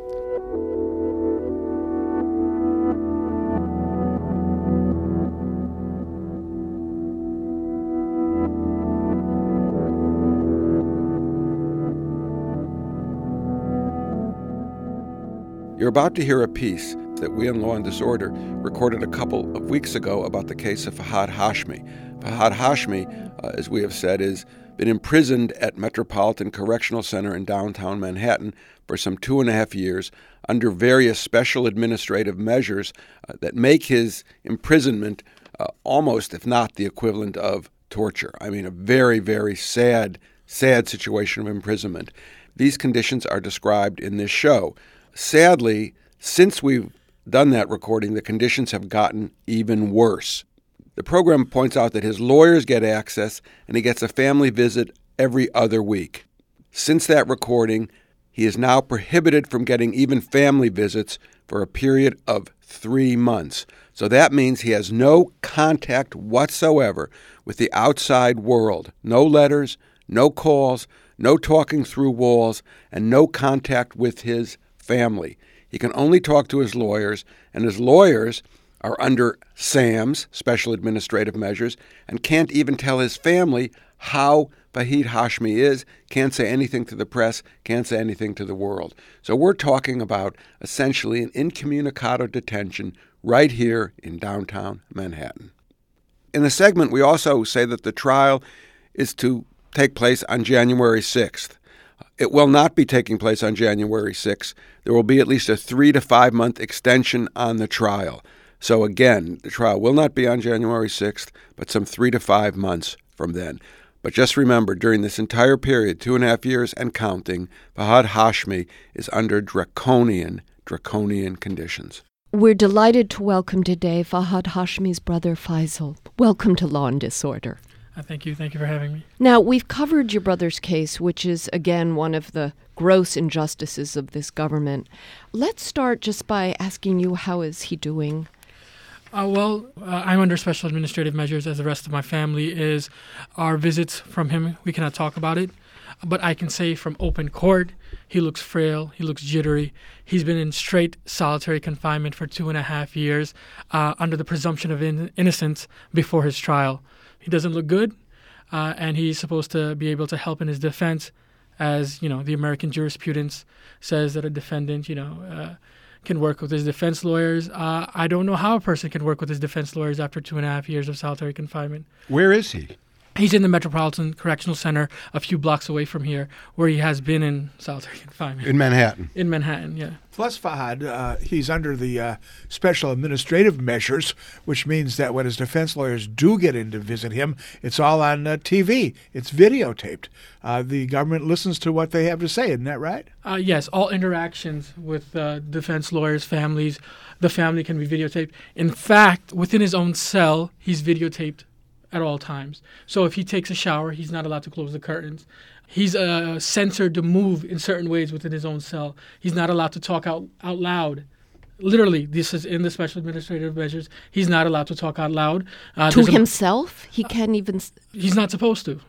You're about to hear a piece that we on Law and Disorder recorded a couple of weeks ago about the case of Fahad Hashmi. Fahad Hashmi, uh, as we have said, has been imprisoned at Metropolitan Correctional Center in downtown Manhattan for some two and a half years under various special administrative measures uh, that make his imprisonment uh, almost, if not the equivalent of torture. I mean, a very, very sad, sad situation of imprisonment. These conditions are described in this show. Sadly, since we've done that recording, the conditions have gotten even worse. The program points out that his lawyers get access and he gets a family visit every other week. Since that recording, he is now prohibited from getting even family visits for a period of three months. So that means he has no contact whatsoever with the outside world. No letters, no calls, no talking through walls, and no contact with his family. He can only talk to his lawyers, and his lawyers are under SAMS, Special Administrative Measures, and can't even tell his family how Fahad Hashmi is, can't say anything to the press, can't say anything to the world. So we're talking about essentially an incommunicado detention right here in downtown Manhattan. In the segment, we also say that the trial is to take place on January sixth. It will not be taking place on January sixth. There will be at least a three to five month extension on the trial. So again, the trial will not be on January sixth, but some three to five months from then. But just remember, during this entire period, two and a half years and counting, Fahad Hashmi is under draconian, draconian conditions. We're delighted to welcome today Fahad Hashmi's brother Faisal. Welcome to Law and Disorder. Uh, thank you. Thank you for having me. Now, we've covered your brother's case, which is, again, one of the gross injustices of this government. Let's start just by asking you, how is he doing? Uh, well, uh, I'm under special administrative measures, as the rest of my family is. Our visits from him, we cannot talk about it. But I can say from open court, he looks frail, he looks jittery. He's been in straight solitary confinement for two and a half years uh, under the presumption of in- innocence before his trial. He doesn't look good, uh, and he's supposed to be able to help in his defense, as, you know, the American jurisprudence says that a defendant, you know, uh, can work with his defense lawyers. Uh, I don't know how a person can work with his defense lawyers after two and a half years of solitary confinement. Where is he? He's in the Metropolitan Correctional Center a few blocks away from here, where he has been in solitary confinement. In Manhattan? In Manhattan, yeah. Plus, Fahad, uh, he's under the uh, special administrative measures, which means that when his defense lawyers do get in to visit him, it's all on uh, T V. It's videotaped. Uh, the government listens to what they have to say. Isn't that right? Uh, yes, all interactions with uh, defense lawyers, families, the family can be videotaped. In fact, within his own cell, he's videotaped at all times. So if he takes a shower, he's not allowed to close the curtains. He's uh, censored to move in certain ways within his own cell. He's not allowed to talk out, out loud. Literally, this is in the special administrative measures. He's not allowed to talk out loud. Uh, to a, himself? He can't even... S- he's not supposed to.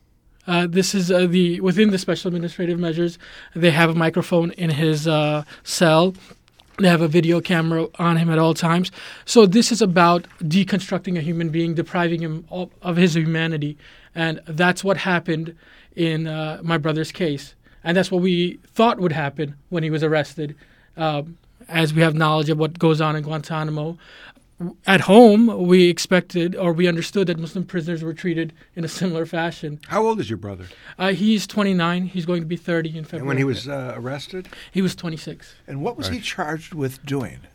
Uh, this is uh, the within the special administrative measures. They have a microphone in his uh, cell. They have a video camera on him at all times. So this is about deconstructing a human being, depriving him of, of his humanity. And that's what happened in uh, my brother's case. And that's what we thought would happen when he was arrested, um, as we have knowledge of what goes on in Guantanamo. At home, we expected or we understood that Muslim prisoners were treated in a similar fashion. How old is your brother? Uh, he's twenty-nine. He's going to be thirty in February. And when he was uh, arrested? He was twenty-six. And what was Right. he charged with doing?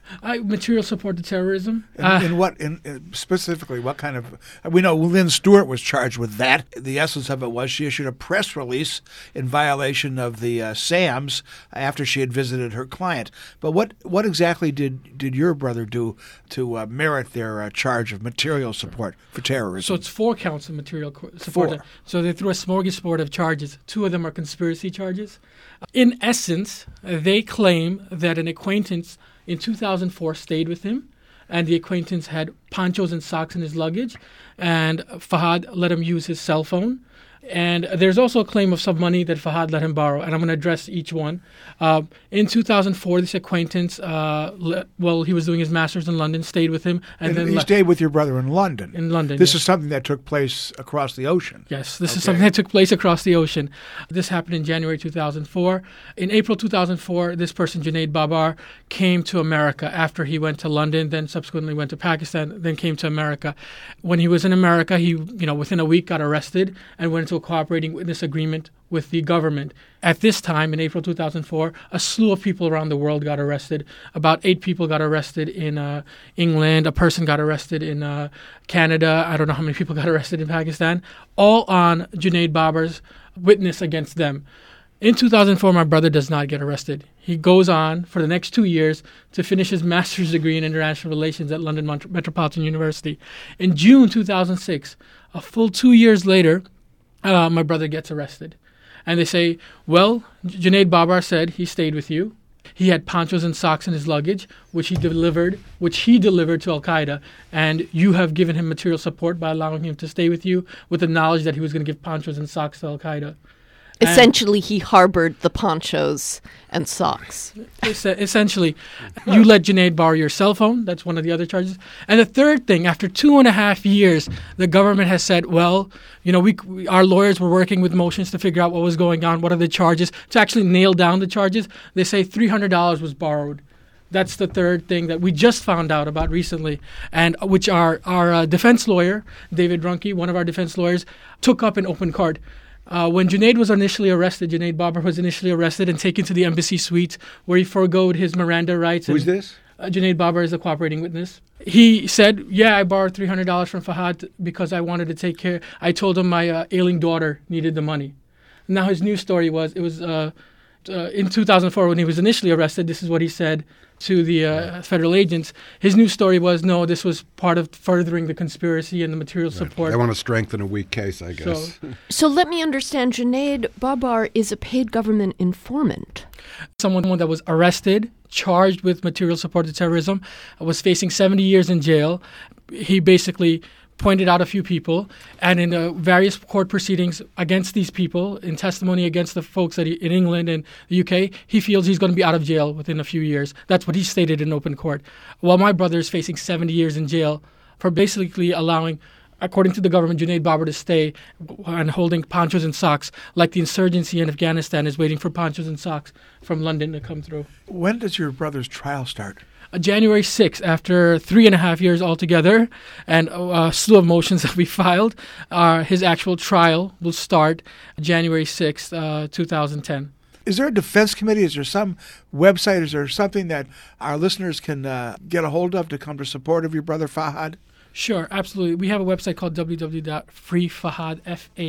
Uh, material support to terrorism. In, Uh, in what, in, in specifically, what kind of? We know Lynn Stewart was charged with that. The essence of it was she issued a press release in violation of the uh, SAMs after she had visited her client. But what, what exactly did, did your brother do to uh, merit their uh, charge of material support for terrorism? So it's four counts of material co- support. Four. So they threw a smorgasbord of charges. Two of them are conspiracy charges. In essence, they claim that an acquaintance in two thousand four stayed with him, and the acquaintance had ponchos and socks in his luggage, and Fahad let him use his cell phone. And there's also a claim of some money that Fahad let him borrow, and I'm going to address each one. Uh, in two thousand four, this acquaintance, uh, le- well, he was doing his master's in London, stayed with him. And, and then he le- stayed with your brother in London. In London, This yes. is something that took place across the ocean. Yes, this Okay. is something that took place across the ocean. This happened in January two thousand four. In April two thousand four, this person, Junaid Babar, came to America after he went to London, then subsequently went to Pakistan, then came to America. When he was in America, he, you know, within a week got arrested and went into a cooperating witness agreement with the government. At this time, in April two thousand four, a slew of people around the world got arrested. About eight people got arrested in uh, England. A person got arrested in uh, Canada. I don't know how many people got arrested in Pakistan, all on Junaid Babar's witness against them. In two thousand four, my brother does not get arrested. He goes on for the next two years to finish his master's degree in international relations at London Mont- Metropolitan University. In June two thousand six, a full two years later, uh, my brother gets arrested. And they say, well, Junaid Babar said he stayed with you. He had ponchos and socks in his luggage, which he delivered, which he delivered to Al-Qaeda, and you have given him material support by allowing him to stay with you with the knowledge that he was going to give ponchos and socks to Al-Qaeda. And Essentially, he harbored the ponchos and socks. es- essentially, you let Junaid borrow your cell phone. That's one of the other charges. And the third thing, after two and a half years, the government has said, well, you know, we, we our lawyers were working with motions to figure out what was going on, what are the charges, to actually nail down the charges. They say three hundred dollars was borrowed. That's the third thing that we just found out about recently, and which our, our uh, defense lawyer, David Runke, one of our defense lawyers, took up in open court. Uh, when Junaid was initially arrested, Junaid Babar was initially arrested and taken to the embassy suite where he forgoed his Miranda rights. Who's and, this? Uh, Junaid Babar is a cooperating witness. He said, yeah, I borrowed three hundred dollars from Fahad because I wanted to take care. I told him my uh, ailing daughter needed the money. Now his new story was, it was uh, uh, in two thousand four when he was initially arrested, this is what he said to the uh, federal agents. His new story was, no, this was part of furthering the conspiracy and the material support. They want to strengthen a weak case, I guess. So, So let me understand, Junaid Babar is a paid government informant. someone that was arrested, charged with material support to terrorism, was facing seventy years in jail. He basically pointed out a few people, and in uh, various court proceedings against these people, in testimony against the folks that he, in England and the U K, he feels he's going to be out of jail within a few years. That's what he stated in open court. While my brother is facing seventy years in jail for basically allowing, according to the government, Junaid Babar to stay and holding ponchos and socks, like the insurgency in Afghanistan is waiting for ponchos and socks from London to come through. When does your brother's trial start? Uh, January sixth, after three and a half years altogether and a slew of motions that we filed, uh, his actual trial will start January sixth, uh, two thousand ten. Is there a defense committee? Is there some website? Is there something that our listeners can uh, get a hold of to come to support of your brother Fahad? Sure, absolutely. We have a website called w w w dot free fahad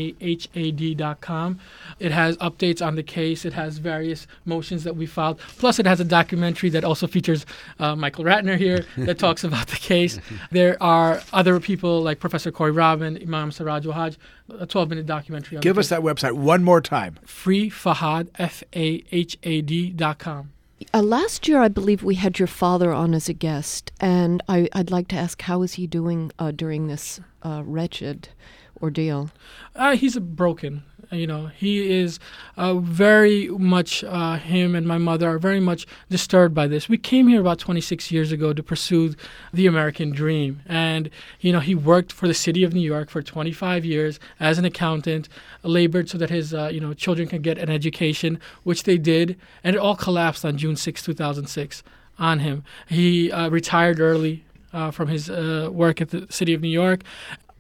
dot com. It has updates on the case. It has various motions that we filed. Plus, it has a documentary that also features uh, Michael Ratner here that talks about the case. There are other people like Professor Corey Robin, Imam Siraj Wahaj, a twelve-minute documentary. On Give the us case. that website one more time. free fahad dot com. Uh, last year, I believe we had your father on as a guest, and I, I'd like to ask, how is he doing uh, during this uh, wretched ordeal? Uh, he's broken. You know, he is uh, very much, uh, him and my mother are very much disturbed by this. We came here about twenty-six years ago to pursue the American dream. And, you know, he worked for the city of New York for twenty-five years as an accountant, labored so that his, uh, you know, children could get an education, which they did. And it all collapsed on June sixth, two thousand six on him. He uh, retired early uh, from his uh, work at the city of New York.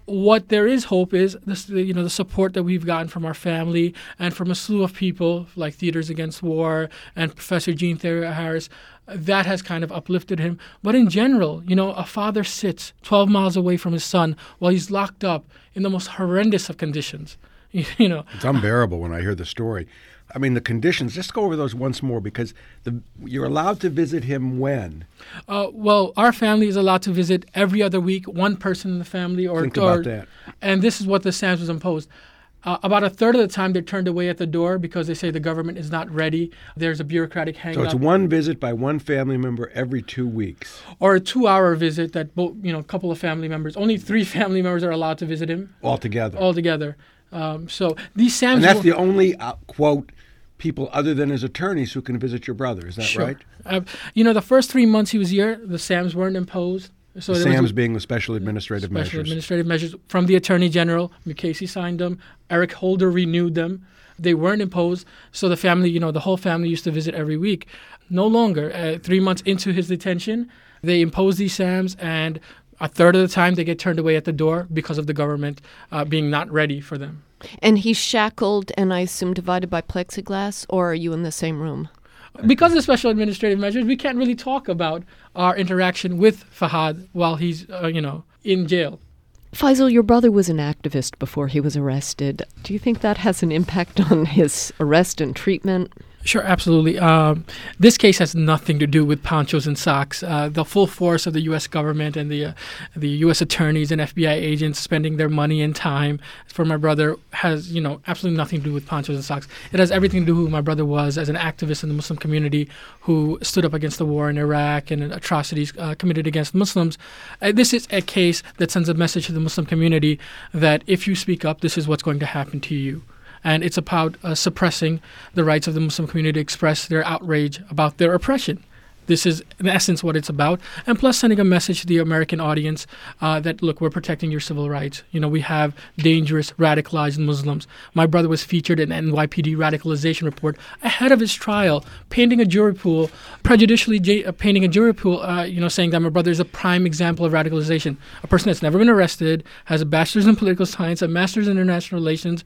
what there is hope is this, you know, the support that we've gotten from our family and from a slew of people like Theaters Against War and Professor Jean Thayer Harris. That has kind of uplifted him. But in general, you know, a father sits twelve miles away from his son while he's locked up in the most horrendous of conditions. You know, it's unbearable when I hear the story. I mean, the conditions, just go over those once more, because the, you're allowed to visit him when? Uh, well, our family is allowed to visit every other week, one person in the family. Or, Think or, about that. And this is what the SAMs was imposed. Uh, about a third of the time, they're turned away at the door because they say the government is not ready. There's a bureaucratic hang-up. So it's one visit by one family member every two weeks. Or a two-hour visit that, both, you know, a couple of family members, only three family members are allowed to visit him. Altogether. Altogether. Um, so these SAMs... And that's were, the only, uh, quote, people other than his attorneys who can visit your brother. Is that sure. right? Uh, you know, the first three months he was here, the SAMs weren't imposed. So the there SAMs was a, being the special administrative special measures. Special administrative measures from the Attorney General. Mukasey signed them. Eric Holder renewed them. They weren't imposed. So the family, you know, the whole family used to visit every week. No longer. Uh, three months into his detention, they imposed these SAMs, and a third of the time they get turned away at the door because of the government uh, being not ready for them. And he's shackled and I assume divided by plexiglass, or are you in the same room? Because of special administrative measures, we can't really talk about our interaction with Fahad while he's, uh, you know, in jail. Faisal, your brother was an activist before he was arrested. Do you think that has an impact on his arrest and treatment? Sure, absolutely. Um, this case has nothing to do with ponchos and socks. Uh, the full force of the U S government and the uh, the U S attorneys and F B I agents spending their money and time for my brother has, you know, absolutely nothing to do with ponchos and socks. It has everything to do with who my brother was as an activist in the Muslim community who stood up against the war in Iraq and atrocities uh, committed against Muslims. Uh, this is a case that sends a message to the Muslim community that if you speak up, this is what's going to happen to you. And it's about uh, suppressing the rights of the Muslim community to express their outrage about their oppression. This is, in essence, what it's about. And plus sending a message to the American audience uh, that, look, we're protecting your civil rights. You know, we have dangerous, radicalized Muslims. My brother was featured in an N Y P D radicalization report ahead of his trial, painting a jury pool, prejudicially j- uh, painting a jury pool, uh, you know, saying that my brother is a prime example of radicalization. A person that's never been arrested, has a bachelor's in political science, a master's in international relations.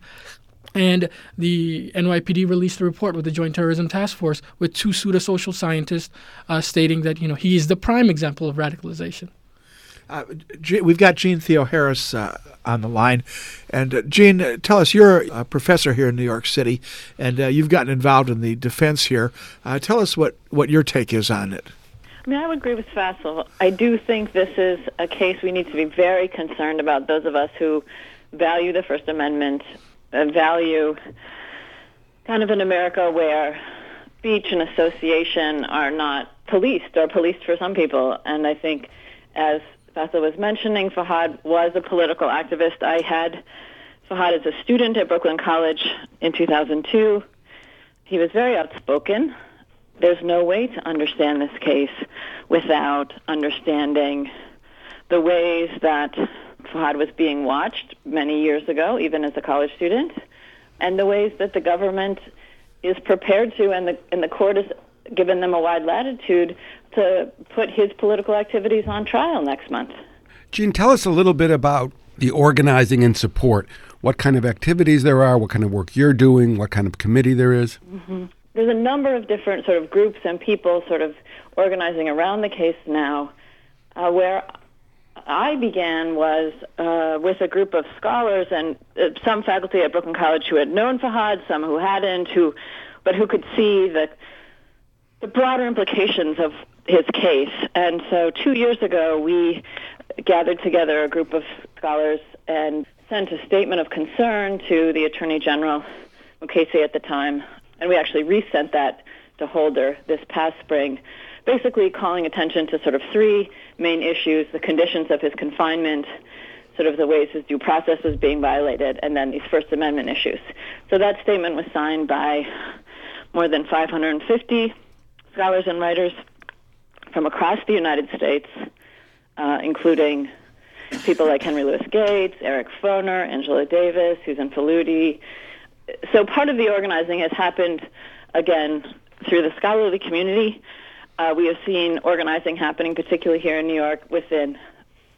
And the N Y P D released a report with the Joint Terrorism Task Force with two pseudo-social scientists uh, stating that, you know, he is the prime example of radicalization. Uh, we've got Jean Thayer Harris uh, on the line. And uh, Jean, uh, tell us, you're a professor here in New York City, and uh, you've gotten involved in the defense here. Uh, tell us what, what your take is on it. I mean, I would agree with Faisal. I do think this is a case we need to be very concerned about, those of us who value the First Amendment, uh, value kind of an America where speech and association are not policed, or policed for some people. And I think, as Faisal was mentioning, Fahad was a political activist. I had Fahad as a student at Brooklyn College in two thousand two. He was very outspoken. There's no way to understand this case without understanding the ways that Fahad was being watched many years ago, even as a college student, and the ways that the government is prepared to, and the, and the court has given them a wide latitude to put his political activities on trial next month. Jean, tell us a little bit about the organizing and support, what kind of activities there are, what kind of work you're doing, what kind of committee there is. Mm-hmm. There's a number of different sort of groups and people sort of organizing around the case now. Uh, where I began was uh, with a group of scholars and uh, some faculty at Brooklyn College who had known Fahad, some who hadn't, who, but who could see the the broader implications of his case. And so two years ago, we gathered together a group of scholars and sent a statement of concern to the Attorney General, Mukasey at the time, and we actually resent that to Holder this past spring, basically calling attention to sort of three main issues: the conditions of his confinement, sort of the ways his due process was being violated, and then these First Amendment issues. So that statement was signed by more than five hundred fifty scholars and writers from across the United States, uh, including people like Henry Louis Gates, Eric Foner, Angela Davis, Susan Faludi. So part of the organizing has happened, again, through the scholarly community. Uh, we have seen organizing happening, particularly here in New York, within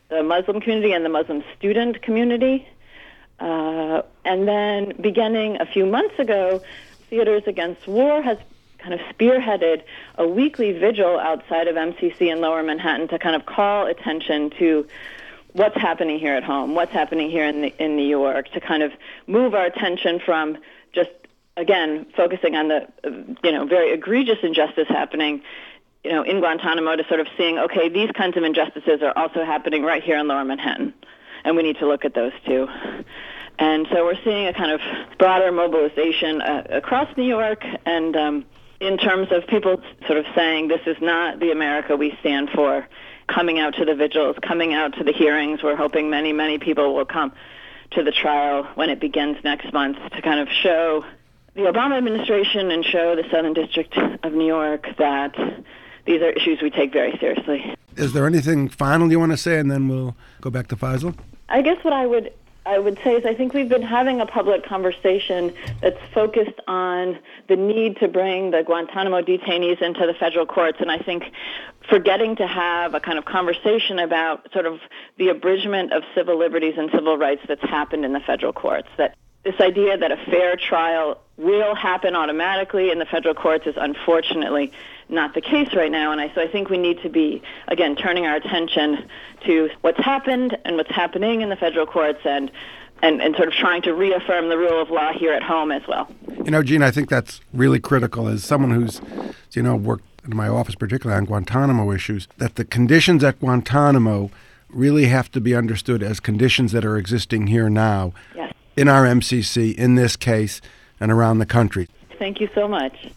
the Muslim community and the Muslim student community. Uh, and then beginning a few months ago, Theaters Against War has kind of spearheaded a weekly vigil outside of M C C in Lower Manhattan to kind of call attention to what's happening here at home, what's happening here in, the, in New York, to kind of move our attention from just, again, focusing on the, you know, very egregious injustice happening, you know, in Guantanamo, to sort of seeing, okay, these kinds of injustices are also happening right here in Lower Manhattan, and we need to look at those too. And so we're seeing a kind of broader mobilization uh, across New York, and um, in terms of people sort of saying this is not the America we stand for, coming out to the vigils, coming out to the hearings. We're hoping many, many people will come to the trial when it begins next month to kind of show the Obama administration and show the Southern District of New York that these are issues we take very seriously. Is there anything final you want to say, and then we'll go back to Faisal? I guess what I would I would say is I think we've been having a public conversation that's focused on the need to bring the Guantanamo detainees into the federal courts, and I think forgetting to have a kind of conversation about sort of the abridgment of civil liberties and civil rights that's happened in the federal courts. That this idea that a fair trial will happen automatically in the federal courts is unfortunately not the case right now, and I, so I think we need to be, again, turning our attention to what's happened and what's happening in the federal courts, and, and, and sort of trying to reaffirm the rule of law here at home as well. You know, Gene, I think that's really critical as someone who's, you know, worked in my office particularly on Guantanamo issues, that the conditions at Guantanamo really have to be understood as conditions that are existing here now. Yes. In our M C C, in this case, and around the country. Thank you so much.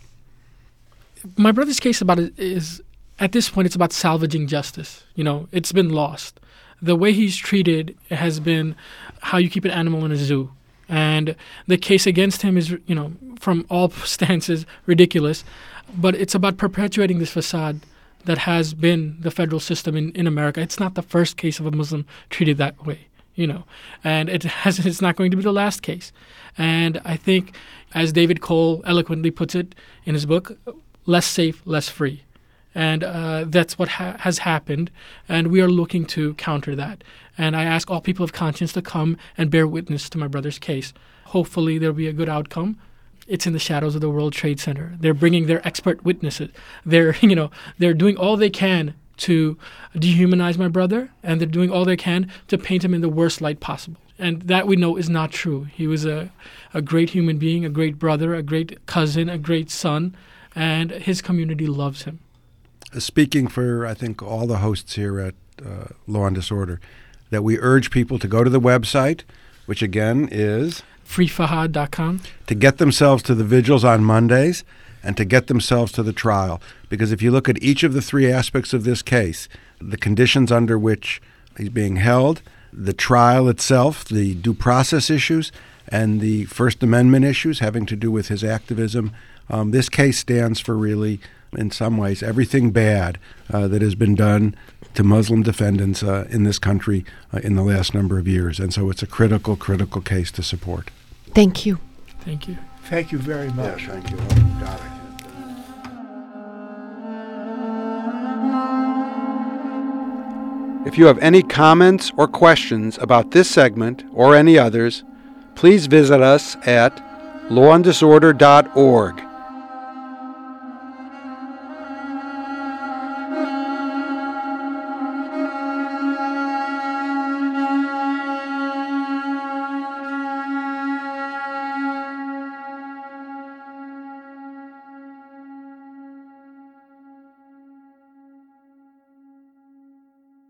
My brother's case about it is, at this point, it's about salvaging justice. You know, it's been lost. The way he's treated has been how you keep an animal in a zoo. And the case against him is, you know, from all stances, ridiculous. But it's about perpetuating this facade that has been the federal system in, in America. It's not the first case of a Muslim treated that way, you know. And it has, it's not going to be the last case. And I think, as David Cole eloquently puts it in his book, less safe, less free. And uh, that's what ha- has happened, and we are looking to counter that. And I ask all people of conscience to come and bear witness to my brother's case. Hopefully there'll be a good outcome. It's in the shadows of the World Trade Center. They're bringing their expert witnesses. They're, you know, they're doing all they can to dehumanize my brother, and they're doing all they can to paint him in the worst light possible. And that we know is not true. He was a, a great human being, a great brother, a great cousin, a great son, and his community loves him. Speaking for, I think, all the hosts here at uh, Law and Disorder, that we urge people to go to the website, which again is free fahad dot com, to get themselves to the vigils on Mondays and to get themselves to the trial. Because if you look at each of the three aspects of this case, the conditions under which he's being held, the trial itself, the due process issues, and the First Amendment issues having to do with his activism, um, this case stands for really, in some ways, everything bad uh, that has been done to Muslim defendants uh, in this country uh, in the last number of years. And so it's a critical, critical case to support. Thank you. Thank you. Thank you very much. Yeah, thank you. Got it. If you have any comments or questions about this segment or any others, please visit us at law and disorder dot org.